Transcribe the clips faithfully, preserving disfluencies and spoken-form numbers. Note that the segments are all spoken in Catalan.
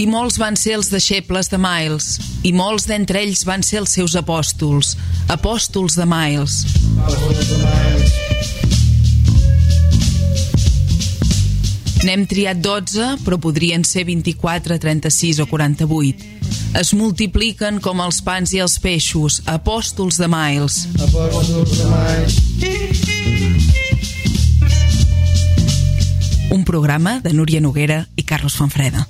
I molts van ser els deixebles de Miles, i molts d'entre ells van ser els seus apòstols, apòstols de Miles. N'hem triat dotze, però podrien ser vint-i-quatre, trenta-sis o quaranta-vuit. Es multipliquen com els pans i els peixos, apòstols de Miles. Apòstols de Miles. Un programa de Núria Noguera i Carlos Fonfreda.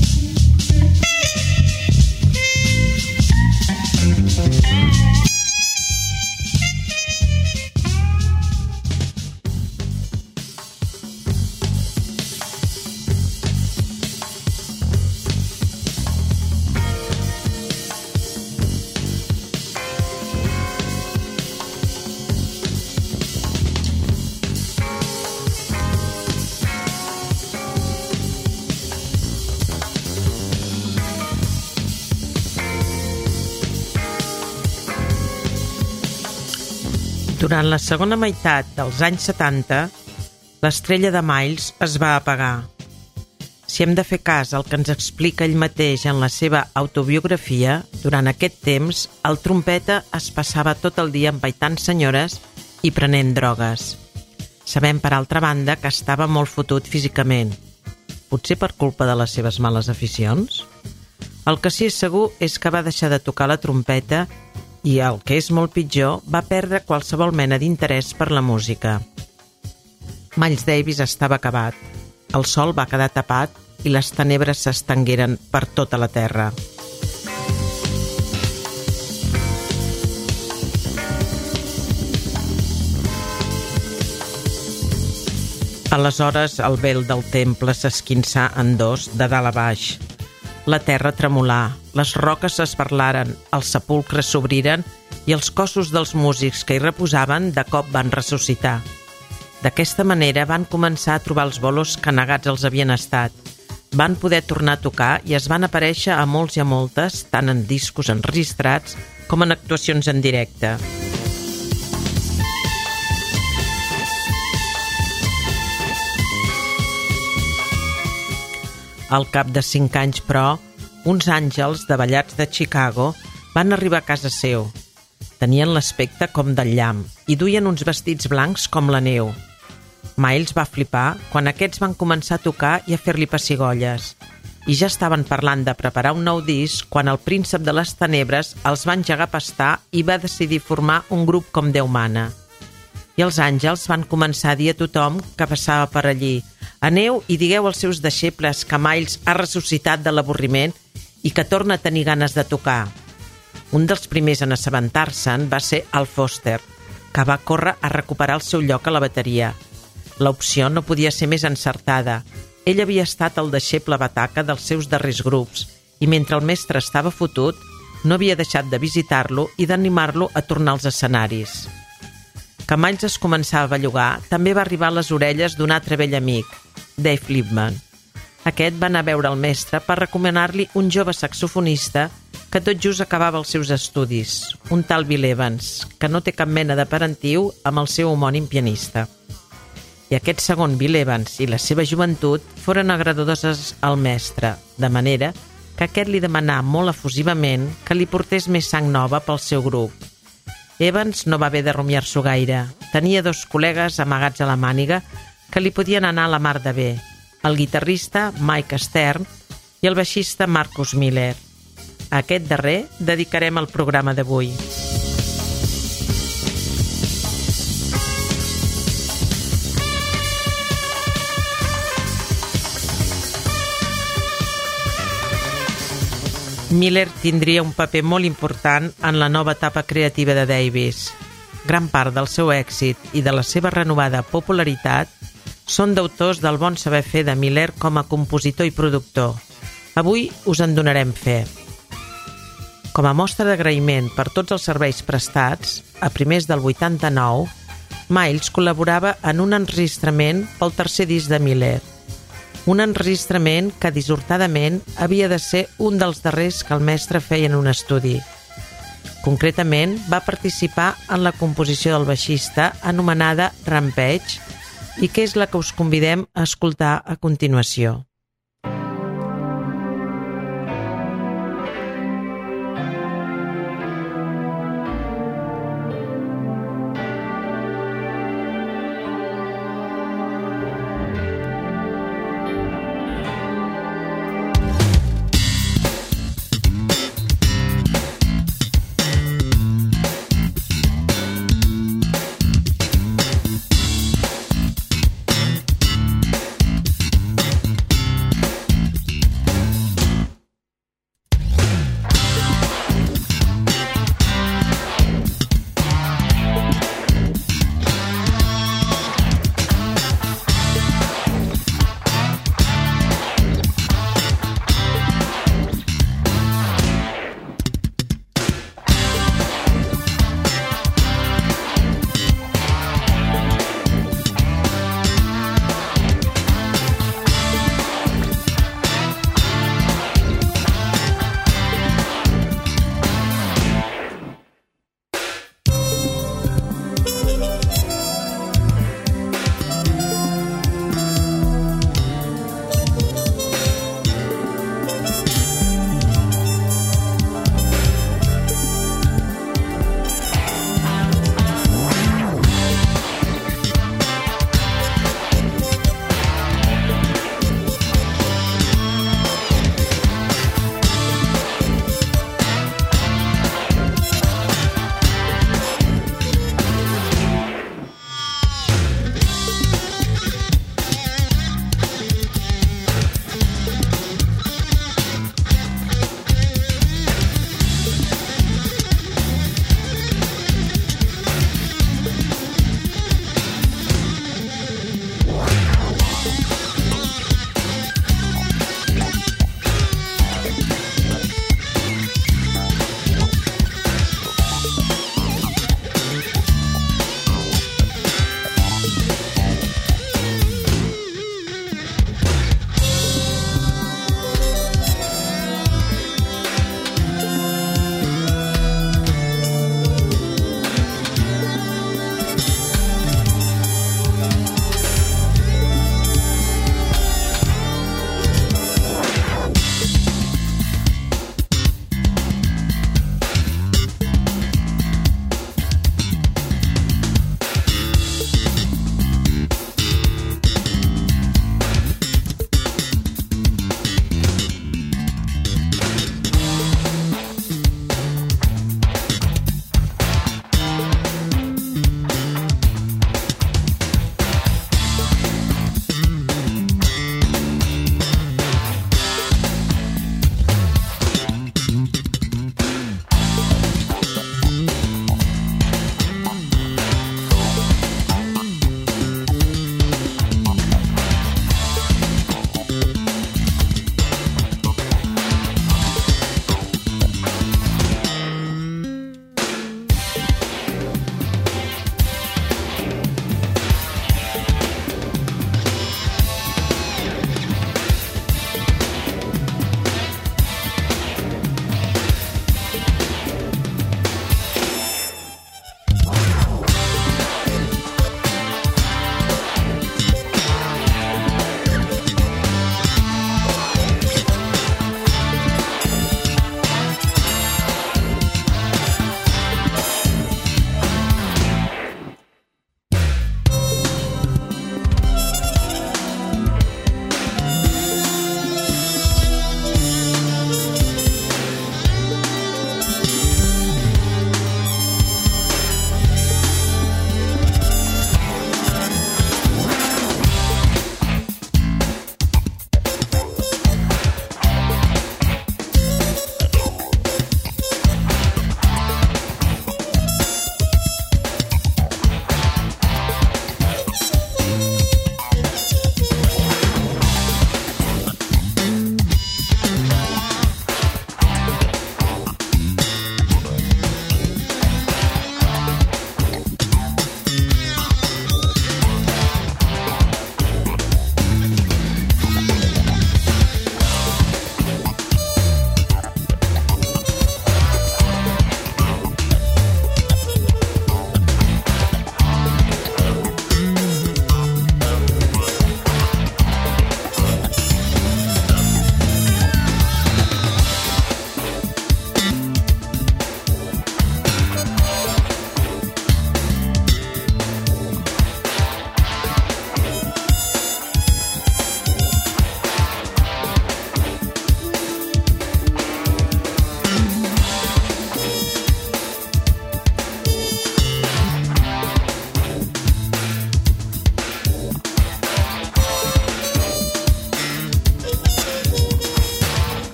Durant la segona meitat dels anys setanta, l'estrella de Miles es va apagar. Si hem de fer cas al que ens explica ell mateix en la seva autobiografia, durant aquest temps el trompeta es passava tot el dia empaitant senyores i prenent drogues. Sabem, per altra banda, que estava molt fotut físicament. Potser per culpa de les seves males aficions? El que sí és segur és que va deixar de tocar la trompeta i, el que és molt pitjor, va perdre qualsevol mena d'interès per la música. Miles Davis estava acabat, el sol va quedar tapat i les tenebres s'estengueren per tota la terra. Aleshores el vel del temple s'esquinçà en dos, de dalt a baix. La terra tremolà, les roques s'esberlaren, els sepulcres s'obriren i els cossos dels músics que hi reposaven de cop van ressuscitar. D'aquesta manera van començar a trobar els bolos que negats els havien estat. Van poder tornar a tocar i es van aparèixer a molts i a moltes, tant en discos enregistrats com en actuacions en directe. Al cap de cinc anys, però, uns àngels davallats de Chicago van arribar a casa seu. Tenien l'aspecte com del llamp i duien uns vestits blancs com la neu. Miles va flipar quan aquests van començar a tocar i a fer-li pessigolles. I ja estaven parlant de preparar un nou disc quan el príncep de les tenebres els va engegar a pastar i va decidir formar un grup com Déu mana. I els àngels van començar a dir a tothom que passava per allí: aneu i digueu als seus deixebles que Miles ha ressuscitat de l'avorriment i que torna a tenir ganes de tocar. Un dels primers en assabentar-se'n va ser Al Foster, que va córrer a recuperar el seu lloc a la bateria. L'opció no podia ser més encertada. Ell havia estat el deixeble bataca dels seus darrers grups i mentre el mestre estava fotut, no havia deixat de visitar-lo i d'animar-lo a tornar als escenaris. Que Miles es començava a bellugar també va arribar a les orelles d'un altre vell amic, Dave Liebman. Aquest va anar a veure el mestre per recomanar-li un jove saxofonista que tot just acabava els seus estudis, un tal Bill Evans, que no té cap mena de parentiu amb el seu homònim pianista. I aquest segon Bill Evans i la seva joventut foren agradoses al mestre, de manera que aquest li demanà molt efusivament que li portés més sang nova pel seu grup. Evans no va haver de rumiar-s'ho gaire. Tenia dos col·legues amagats a la màniga que li podien anar a la mar de bé, el guitarrista Mike Stern i el baixista Marcus Miller. A aquest darrer dedicarem el programa d'avui. Miller tindria un paper molt important en la nova etapa creativa de Davis. Gran part del seu èxit i de la seva renovada popularitat són d'autors del bon saber fer de Miller com a compositor i productor. Avui us en donarem fe. Com a mostra d'agraïment per tots els serveis prestats, a primers del vuitanta-nou, Miles col·laborava en un enregistrament pel tercer disc de Miller. Un enregistrament que, dissortadament, havia de ser un dels darrers que el mestre feia en un estudi. Concretament, va participar en la composició del baixista anomenada Rampage i que és la que us convidem a escoltar a continuació.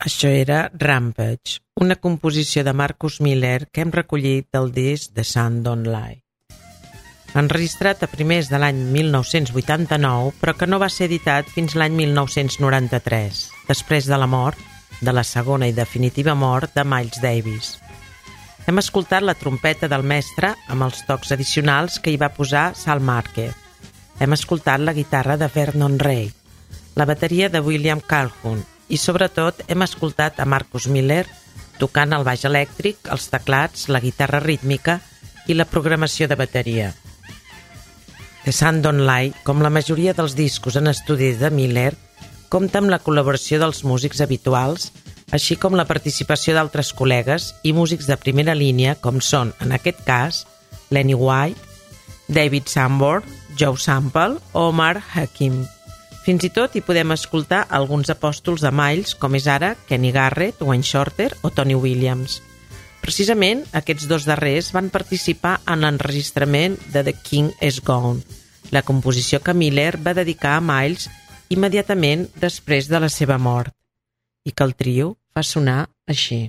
Això era Rampage, una composició de Marcus Miller que hem recollit del disc The Sun Don't Lie. Enregistrat a primers de l'any mil nou-cents vuitanta-nou, però que no va ser editat fins l'any mil nou-cents noranta-tres, després de la mort, de la segona i definitiva mort de Miles Davis. Hem escoltat la trompeta del mestre amb els tocs addicionals que hi va posar Sal Márquez. Hem escoltat la guitarra de Vernon Reid, la bateria de William Calhoun i, sobretot, hem escoltat a Marcus Miller tocant el baix elèctric, els teclats, la guitarra rítmica i la programació de bateria. The Sun Don't Lie, com la majoria dels discos en estudi de Miller, compta amb la col·laboració dels músics habituals, així com la participació d'altres col·legues i músics de primera línia, com són, en aquest cas, Lenny White, David Sanborn, Joe Sample o Omar Hakim. Fins i tot hi podem escoltar alguns apòstols de Miles, com és ara Kenny Garrett, Wayne Shorter o Tony Williams. Precisament, aquests dos darrers van participar en l'enregistrament de The King Is Gone, la composició que Miller va dedicar a Miles immediatament després de la seva mort, i que el trio fa sonar així.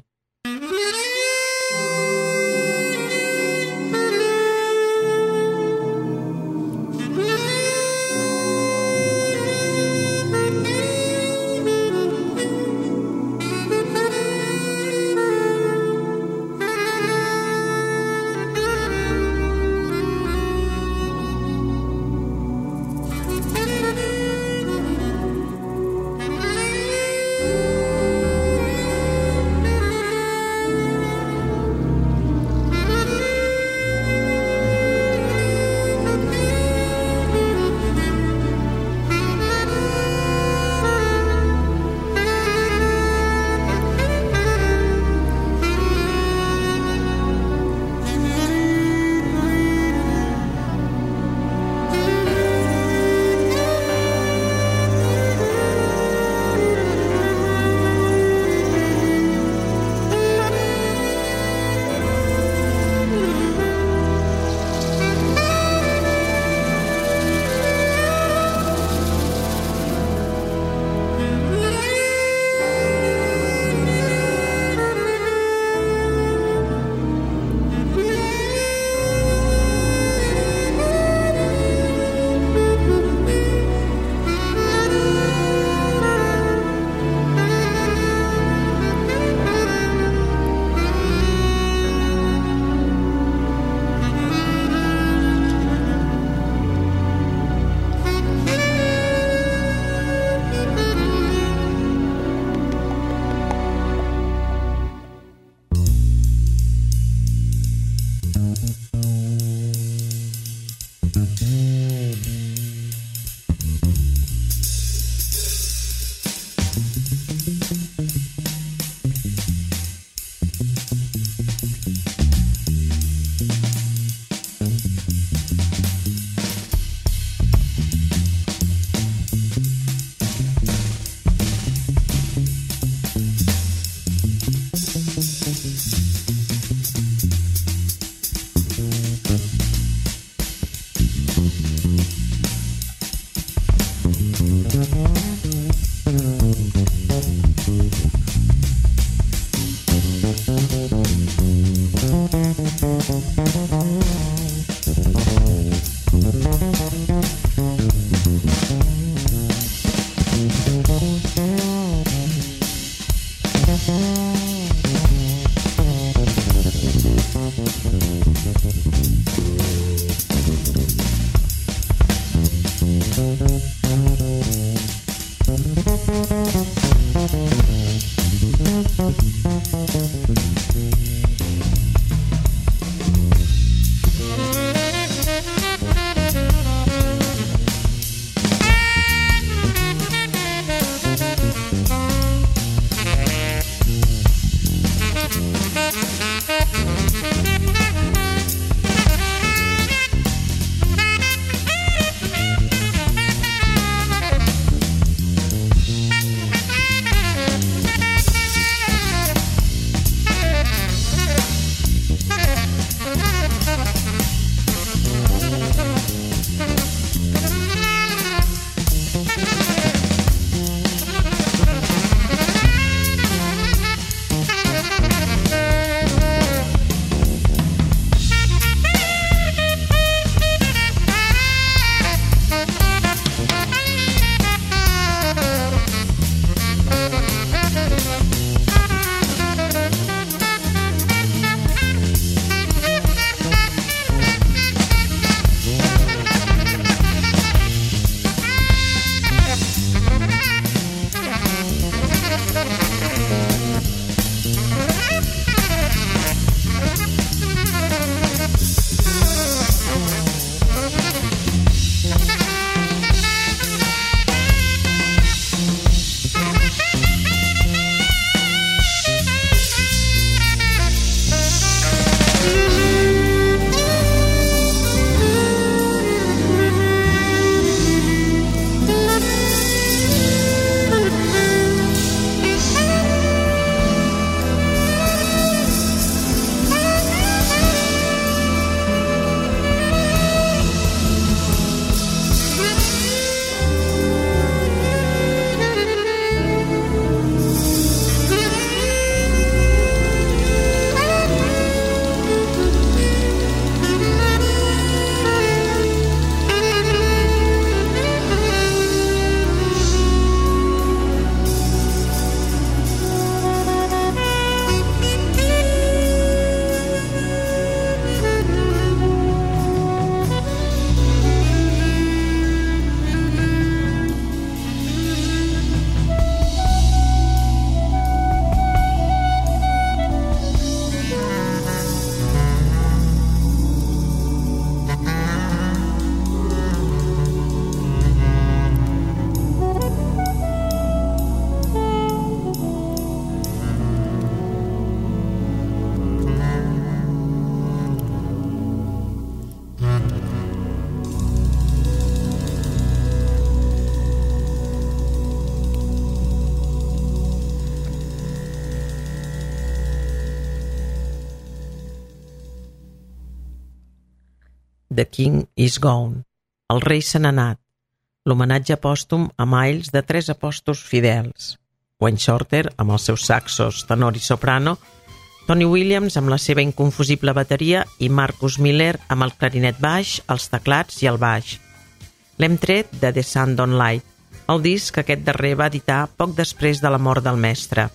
The King is Gone, El rei se n'ha anat, l'homenatge pòstum a Miles de Tres apòstols fidels, Wayne Shorter amb els seus saxos, tenor i soprano, Tony Williams amb la seva inconfusible bateria i Marcus Miller amb el clarinet baix, els teclats i el baix. L'hem tret de The Sun Don't Lie, el disc que aquest darrer va editar poc després de la mort del mestre.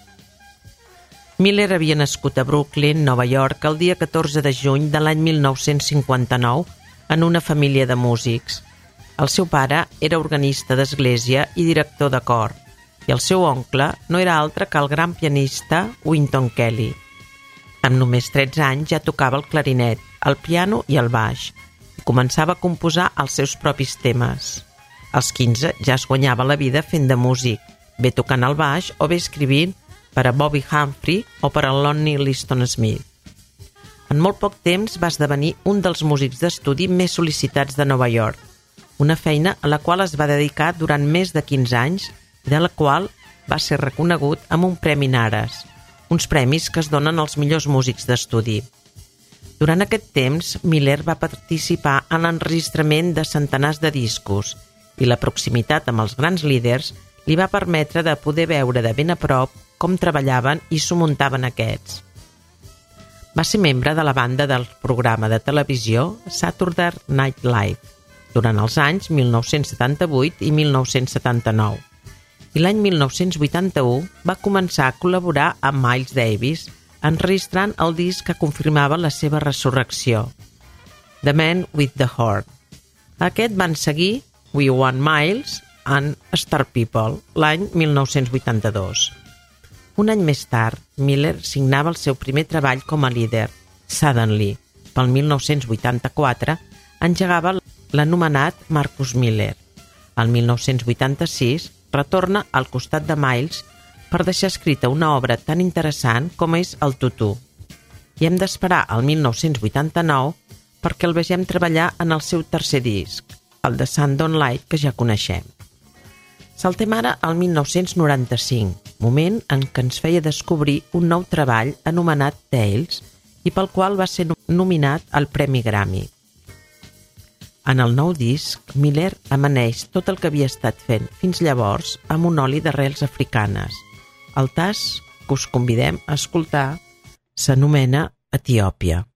Miller havia nascut a Brooklyn, Nova York, el dia catorze de juny de l'any mil nou-cents cinquanta-nou en una família de músics. El seu pare era organista d'església i director de cor, i el seu oncle no era altre que el gran pianista Wynton Kelly. Amb només tretze anys ja tocava el clarinet, el piano i el baix, i començava a composar els seus propis temes. Als quinze ja es guanyava la vida fent de músic, bé tocant el baix o bé escrivint per a Bobby Humphrey o per a Lonnie Liston Smith. En molt poc temps va esdevenir un dels músics d'estudi més sol·licitats de Nova York, una feina a la qual es va dedicar durant més de quinze anys i de la qual va ser reconegut amb un premi Nares, uns premis que es donen als millors músics d'estudi. Durant aquest temps, Miller va participar en l'enregistrament de centenars de discos i la proximitat amb els grans líders li va permetre de poder veure de ben a prop com treballaven i s'ho muntaven aquests. Va ser membre de la banda del programa de televisió Saturday Night Live durant els anys mil nou-cents setanta-vuit i mil nou-cents setanta-nou. I l'any mil nou-cents vuitanta-u va començar a col·laborar amb Miles Davis enregistrant el disc que confirmava la seva resurrecció, The Man with the Horn. A aquest van seguir We Want Miles and Star People l'any mil nou-cents vuitanta-dos. Un any més tard, Miller signava el seu primer treball com a líder, Suddenly. Pel mil nou-cents vuitanta-quatre engegava l'anomenat Marcus Miller. El mil nou-cents vuitanta-sis retorna al costat de Miles per deixar escrita una obra tan interessant com és el Tutú. I hem d'esperar al mil nou-cents vuitanta-nou perquè el vegem treballar en el seu tercer disc, el The Sun Don't Lie, que ja coneixem. Saltem ara al mil nou-cents noranta-cinc, moment en què ens feia descobrir un nou treball anomenat Tales i pel qual va ser nominat al Premi Grammy. En el nou disc, Miller amaneix tot el que havia estat fent fins llavors amb un oli d'arrels africanes. El tas que us convidem a escoltar s'anomena Etiòpia.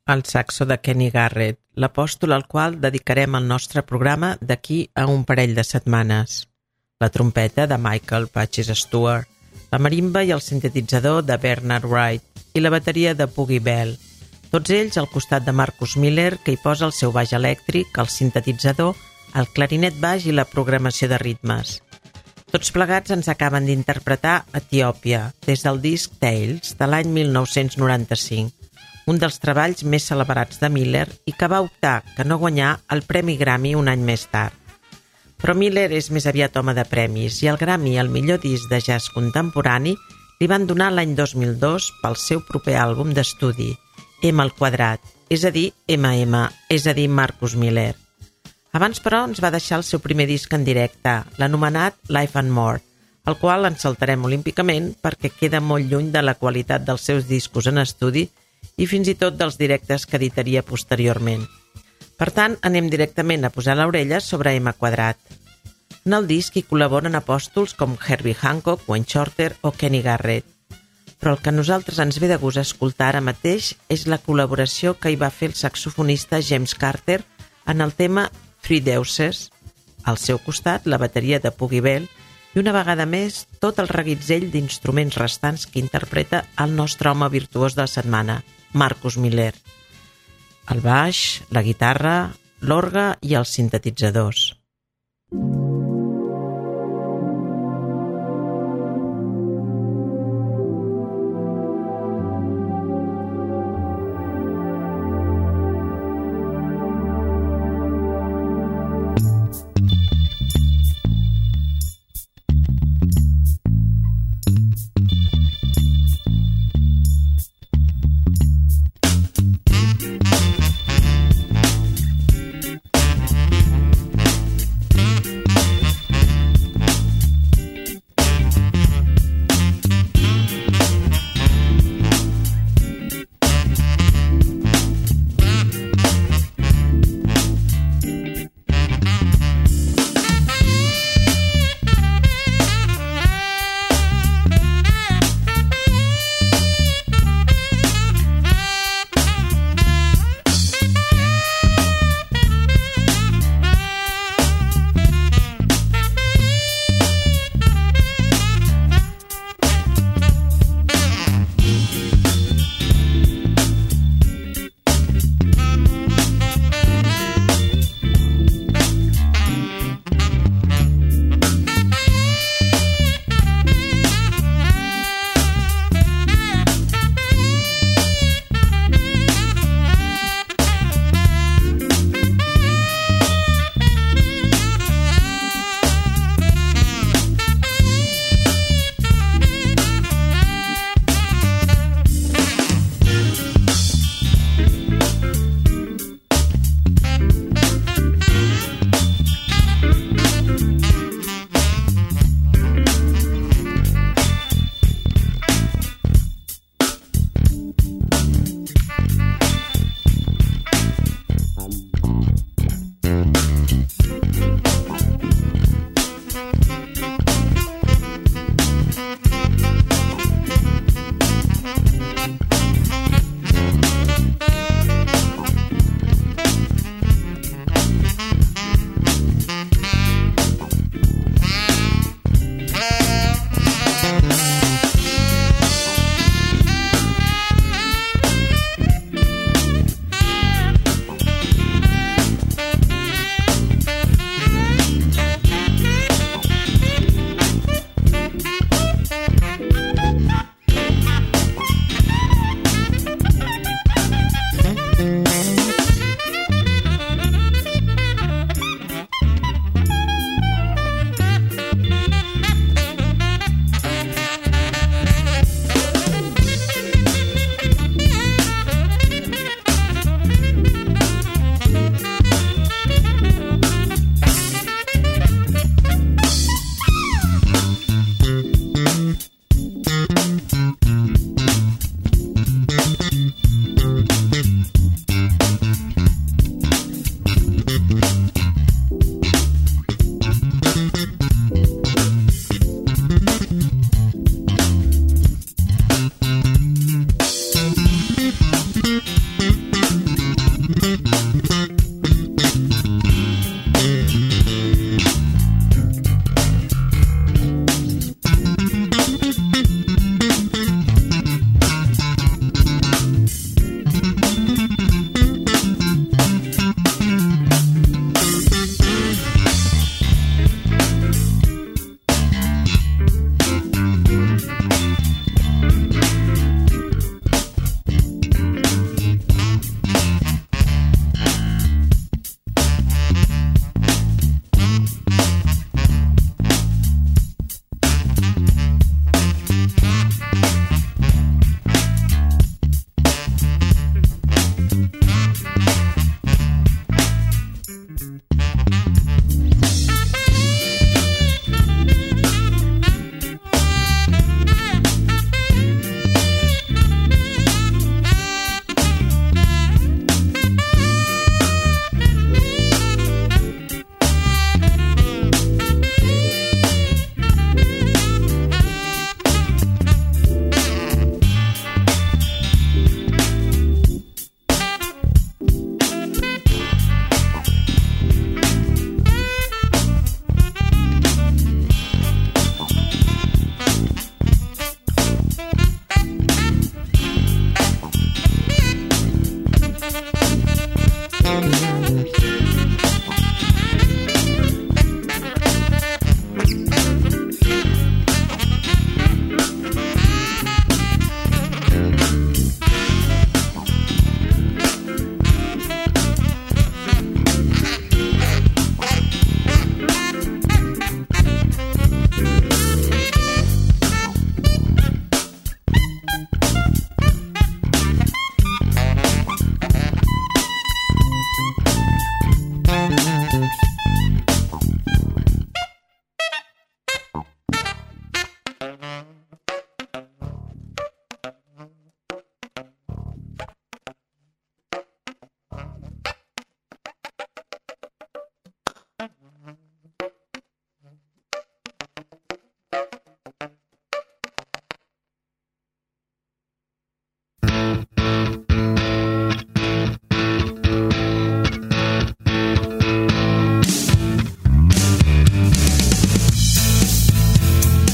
el saxo de Kenny Garrett, l'apòstol al qual dedicarem el nostre programa d'aquí a un parell de setmanes, la trompeta de Michael Patches Stewart, la marimba i el sintetitzador de Bernard Wright i la bateria de Poogie Bell, tots ells al costat de Marcus Miller, que hi posa el seu baix elèctric, el sintetitzador, el clarinet baix i la programació de ritmes. Tots plegats ens acaben d'interpretar Etiòpia, des del disc Tales, de l'any mil nou-cents noranta-cinc, un dels treballs més celebrats de Miller i que va optar, que no guanyar, el Premi Grammy un any més tard. Però Miller és més aviat home de premis i el Grammy al millor disc de jazz contemporani li van donar l'any dos mil dos pel seu proper àlbum d'estudi, M al quadrat, és a dir, M M, és a dir, Marcus Miller. Abans, però, ens va deixar el seu primer disc en directe, l'anomenat Life and More, el qual ens saltarem olímpicament perquè queda molt lluny de la qualitat dels seus discos en estudi i fins i tot dels directes que editaria posteriorment. Per tant, anem directament a posar l'orella sobre M quadrat. En el disc hi col·laboren apòstols com Herbie Hancock, Wayne Shorter o Kenny Garrett. Però el que a nosaltres ens ve de gust escoltar ara mateix és la col·laboració que hi va fer el saxofonista James Carter en el tema Three Deuces, al seu costat la bateria de Poogie Bell i una vegada més tot el reguitzell d'instruments restants que interpreta el nostre home virtuós de la setmana, Marcus Miller. El baix, la guitarra, l'orgue i els sintetitzadors.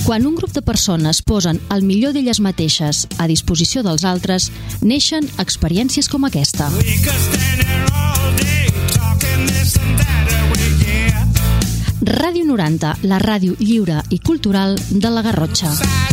Quan un grup de persones posen el millor d'elles mateixes a disposició dels altres, neixen experiències com aquesta. Ràdio noranta, la ràdio lliure i cultural de la Garrotxa.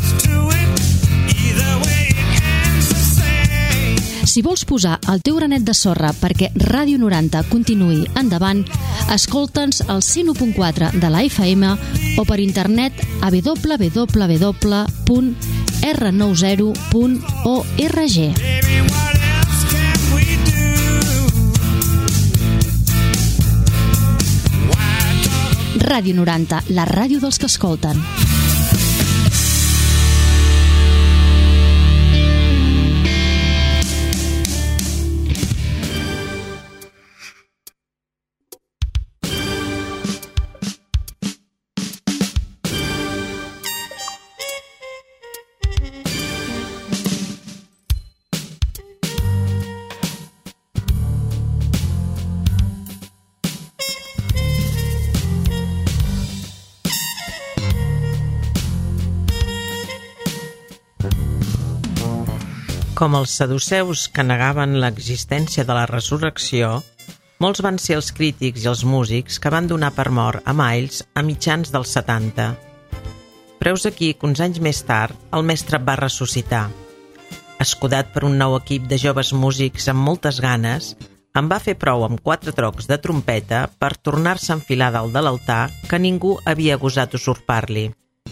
Si vols posar el teu granet de sorra perquè Ràdio noranta continuï endavant, escolta'ns al cent u punt quatre de la F M o per internet a w w w punt r noranta punt org. Ràdio noranta, la ràdio dels que escolten. Com els saduceus que negaven l'existència de la resurrecció, molts van ser els crítics i els músics que van donar per mort a Miles a mitjans dels setanta. Però heus aquí que uns anys més tard el mestre va ressuscitar. Escudat per un nou equip de joves músics amb moltes ganes, en va fer prou amb quatre trocs de trompeta per tornar-se a enfilar dalt de l'altar que ningú havia gosat usurpar-li.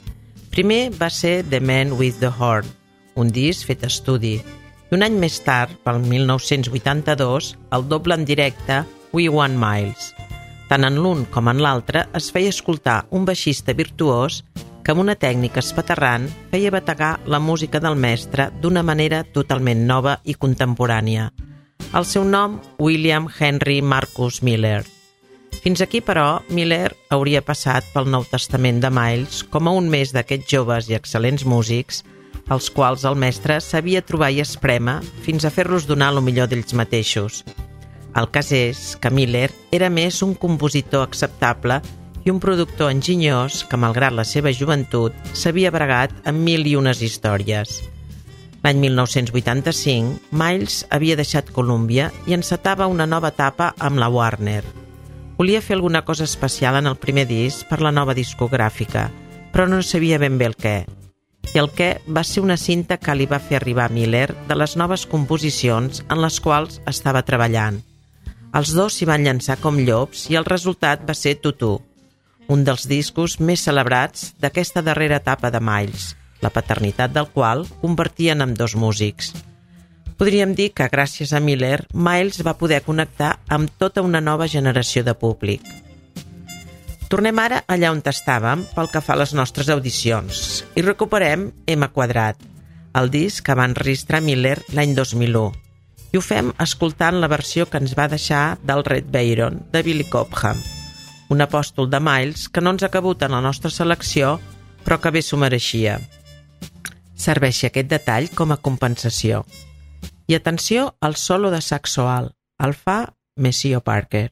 Primer va ser The Man with the Horn, un disc fet a estudi, i un any més tard, pel mil nou-cents vuitanta-dos, el doble en directe We Want Miles. Tant en l'un com en l'altre es feia escoltar un baixista virtuós que amb una tècnica espaterrant feia bategar la música del mestre d'una manera totalment nova i contemporània. El seu nom, William Henry Marcus Miller. Fins aquí, però, Miller hauria passat pel Nou Testament de Miles com a un més d'aquests joves i excel·lents músics els quals el mestre sabia trobar i esprema fins a fer-los donar lo millor d'ells mateixos. El cas és que Miller era més un compositor acceptable i un productor enginyós que, malgrat la seva joventut, s'havia bregat amb mil i unes històries. L'any mil nou-cents vuitanta-cinc, Miles havia deixat Columbia i encetava una nova etapa amb la Warner. Volia fer alguna cosa especial en el primer disc per la nova discogràfica, però no sabia ben bé el què. I el què va ser una cinta que li va fer arribar a Miller de les noves composicions en les quals estava treballant. Els dos s'hi van llançar com llops i el resultat va ser Tutu, un dels discos més celebrats d'aquesta darrera etapa de Miles, la paternitat del qual convertien en dos músics. Podríem dir que gràcies a Miller, Miles va poder connectar amb tota una nova generació de públic. Tornem ara allà on estàvem pel que fa a les nostres audicions i recuperem M quadrat, el disc que va enregistrar Miller l'any dos mil u, i ho fem escoltant la versió que ens va deixar del Red Baron de Billy Cobham, un apòstol de Miles que no ens ha cabut en la nostra selecció, però que bé s'ho mereixia. Serveixi aquest detall com a compensació. I atenció al solo de saxo alt, el fa Maceo Parker.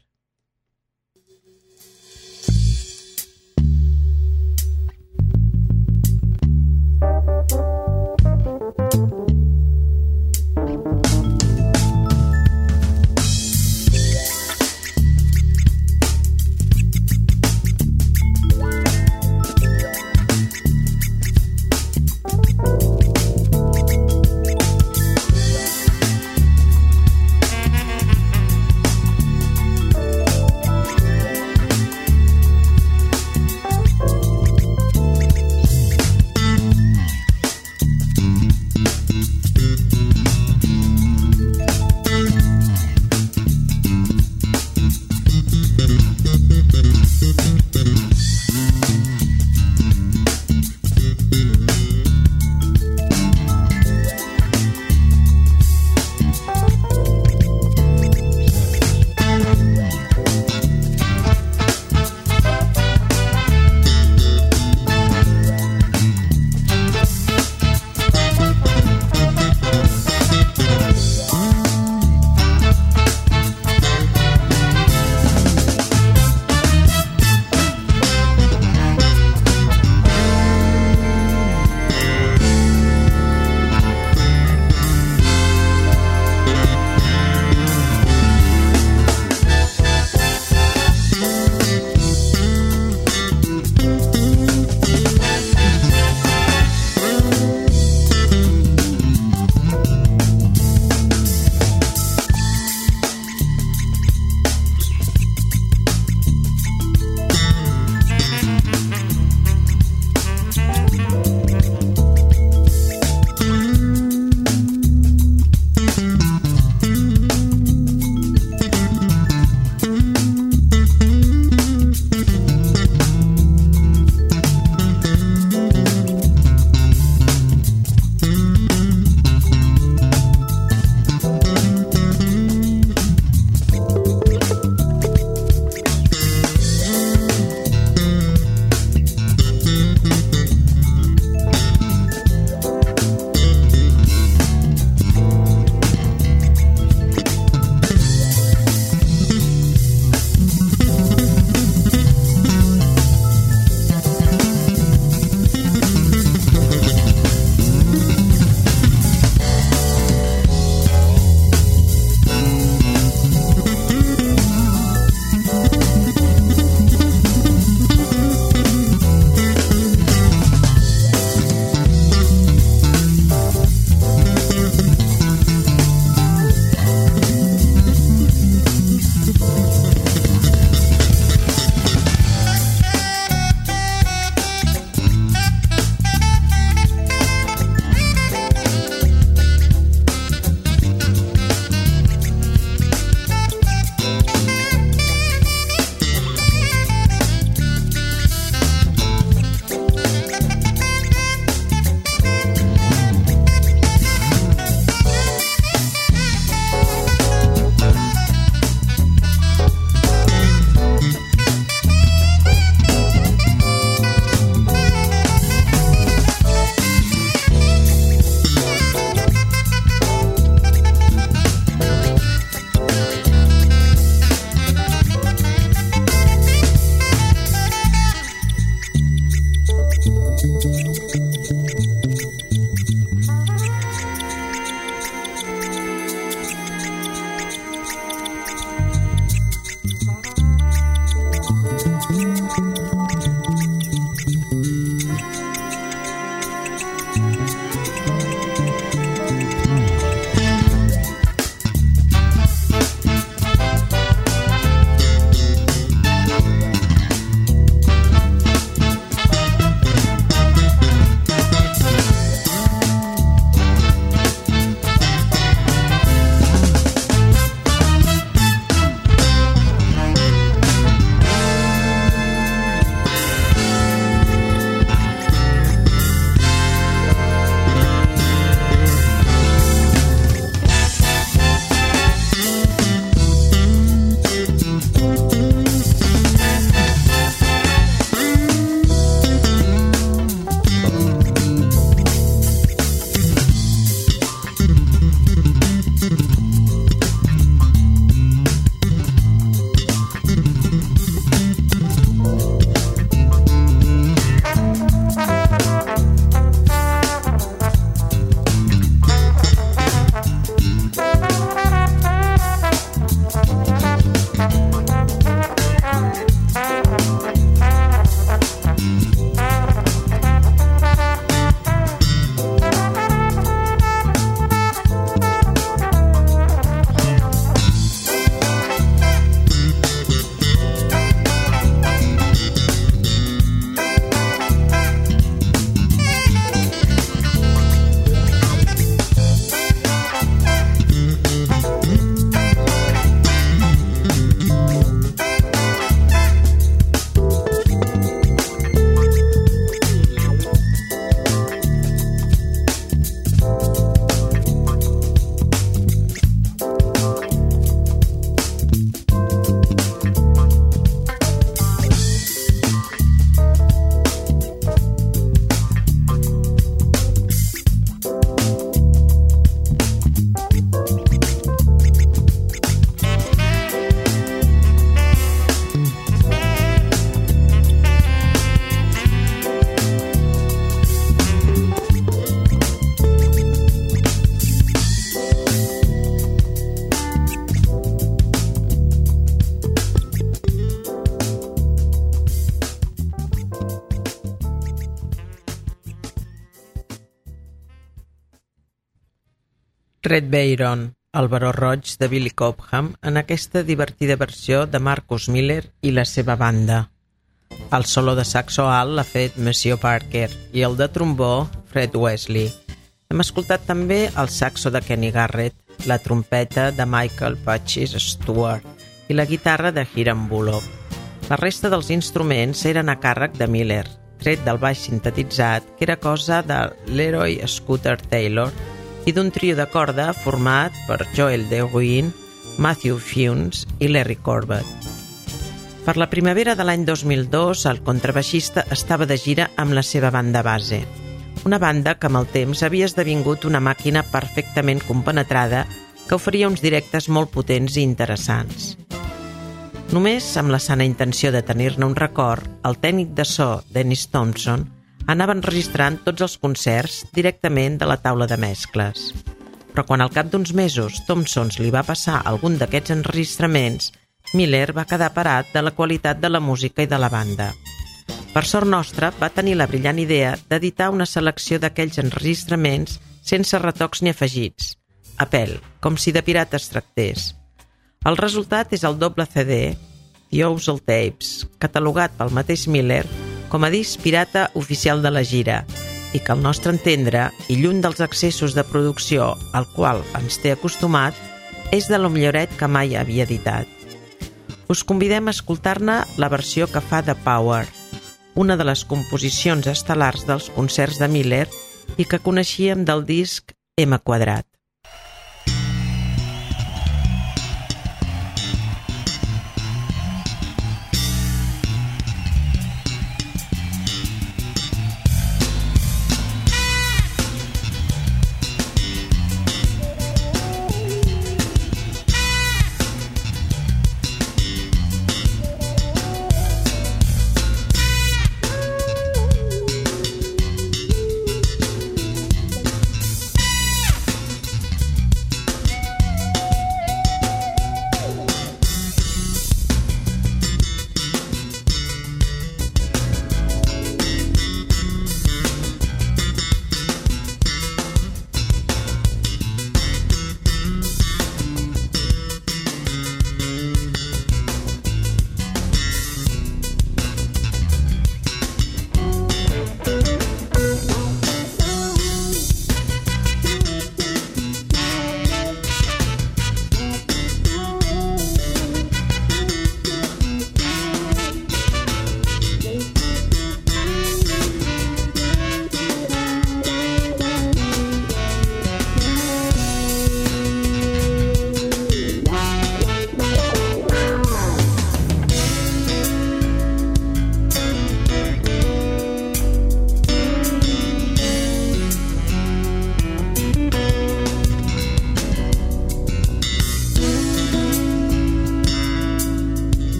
Red Baron, el baró roig de Billy Cobham, en aquesta divertida versió de Marcus Miller i la seva banda. El solo de saxo alt l'ha fet Monsieur Parker i el de trombó Fred Wesley. Hem escoltat també el saxo de Kenny Garrett, la trompeta de Michael Patches Stewart i la guitarra de Hiram Bullock. La resta dels instruments eren a càrrec de Miller, tret del baix sintetitzat, que era cosa de Leroy Scooter Taylor, i d'un trio de corda format per Joel DeWin, Matthew Funes i Larry Corbett. Per la primavera de l'any dos mil dos, el contrabaixista estava de gira amb la seva banda base, una banda que amb el temps havia esdevingut una màquina perfectament compenetrada que oferia uns directes molt potents i interessants. Només amb la sana intenció de tenir-ne un record, el tècnic de so, Dennis Thompson, anava enregistrant tots els concerts directament de la taula de mescles. Però quan al cap d'uns mesos Thompson li va passar algun d'aquests enregistraments, Miller va quedar parat de la qualitat de la música i de la banda. Per sort nostra, va tenir la brillant idea d'editar una selecció d'aquells enregistraments sense retocs ni afegits, a pèl, com si de pirata es tractés. El resultat és el doble C D, The Owsle Tapes, catalogat pel mateix Miller com a disc pirata oficial de la gira i que al nostre entendre, i lluny dels excessos de producció al qual ens té acostumat, és de lo milloret que mai havia editat. Us convidem a escoltar-ne la versió que fa de Power, una de les composicions estel·lars dels concerts de Miller i que coneixíem del disc M quadrat.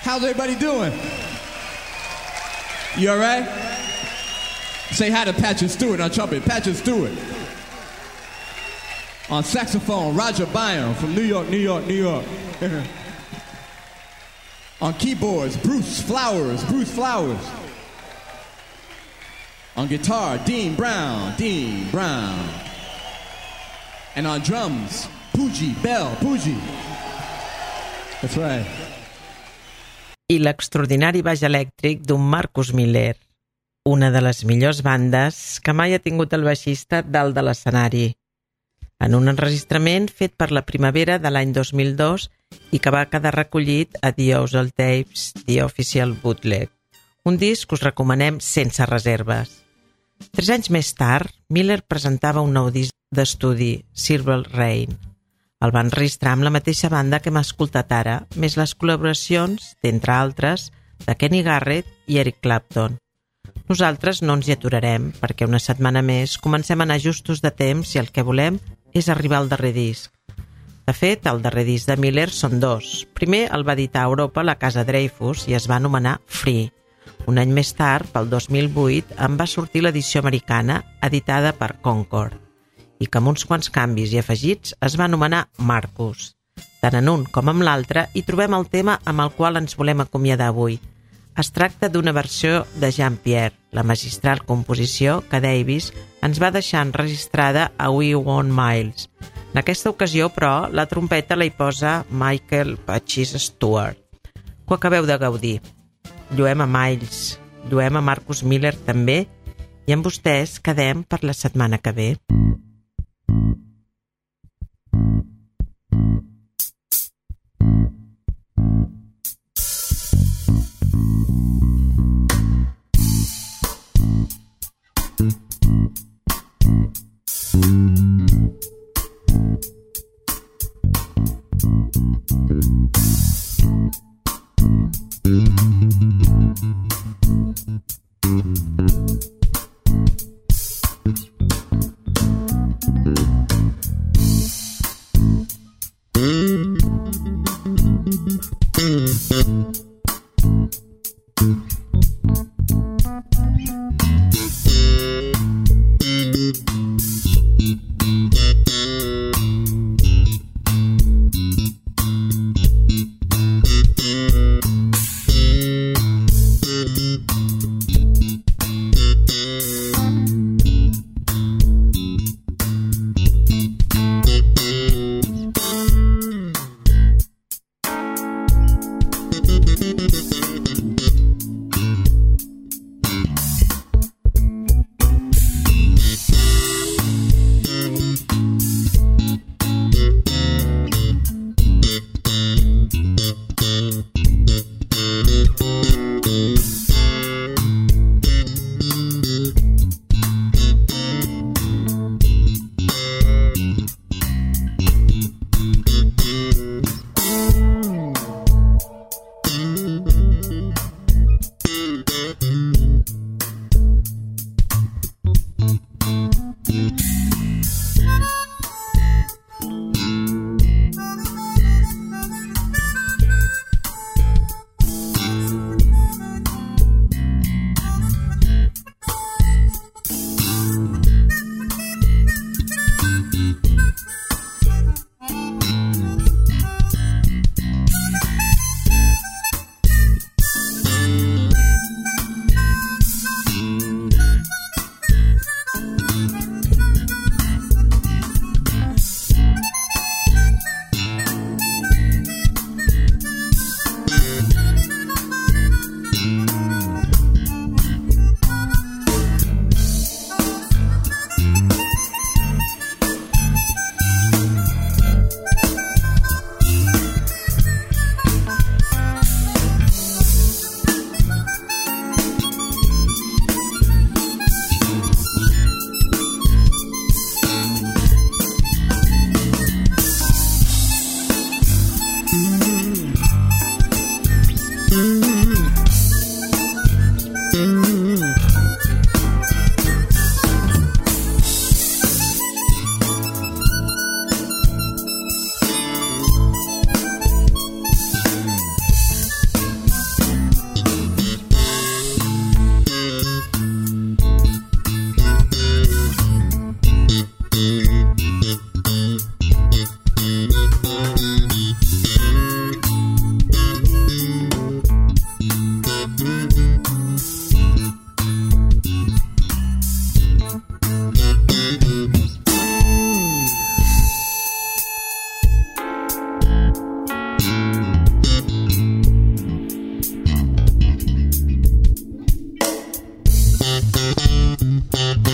How's everybody doing? You all right? Say hi to Patrick Stewart on trumpet. Patrick Stewart. On saxophone, Roger Byron from New York, New York, New York. On keyboards, Bruce Flowers, Bruce Flowers. On guitar, Dean Brown, Dean Brown. And on drums, Poogie Bell, Poogie. That's right. I l'extraordinari baix elèctric d'un Marcus Miller, una de les millors bandes que mai ha tingut el baixista dalt de l'escenari. En un enregistrament fet per la primavera de l'any dos mil dos i que va quedar recollit a The Ozell Tapes, The Official Bootleg, un disc que us recomanem sense reserves. Tres anys més tard, Miller presentava un nou disc d'estudi, Silver Rain. El va enregistrar amb la mateixa banda que hem escoltat ara, més les col·laboracions, d'entre altres, de Kenny Garrett i Eric Clapton. Nosaltres no ens hi aturarem, perquè una setmana més comencem a anar justos de temps i el que volem és arribar al darrer disc. De fet, el darrer disc de Miller són dos. Primer el va editar a Europa la casa Dreyfus i es va anomenar Free. Un any més tard, pel dos mil vuit, en va sortir l'edició americana, editada per Concord, i que amb uns quants canvis i afegits es va anomenar Marcus. Tant en un com en l'altre hi trobem el tema amb el qual ens volem acomiadar avui. Es tracta d'una versió de Jean-Pierre, la magistral composició que Davis ens va deixar enregistrada a We Want Miles. En aquesta ocasió, però, la trompeta la hi posa Michael Pachis Stewart. Que ho acabeu de gaudir. Lluem a Miles, lluem a Marcus Miller també, i amb vostès quedem per la setmana que ve. Thank you.